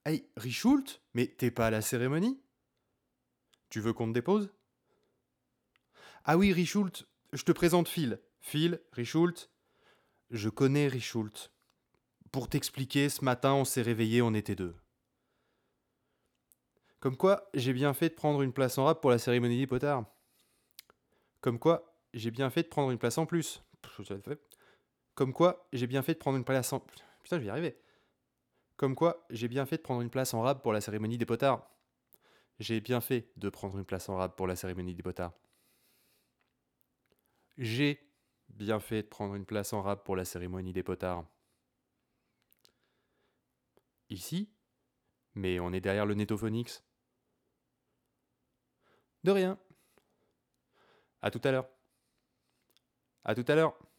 Hey, Richoult, mais t'es pas à la cérémonie? Tu veux qu'on te dépose? Ah oui, Richoult, je te présente Phil. Phil, Richoult, je connais Richoult. Pour t'expliquer, ce matin, on s'est réveillés, on était deux. Comme quoi, j'ai bien fait de prendre une place en rap pour la cérémonie des potards. Comme quoi, j'ai bien fait de prendre une place en plus. Comme quoi, j'ai bien fait de prendre une place en... Putain, je vais y arriver. Comme quoi, j'ai bien fait de prendre une place en rap pour la cérémonie des potards. J'ai bien fait de prendre une place en rap pour la cérémonie des potards. J'ai bien fait de prendre une place en rap pour la cérémonie des potards. Ici, mais on est derrière le Netophonix. De rien. À tout à l'heure. À tout à l'heure.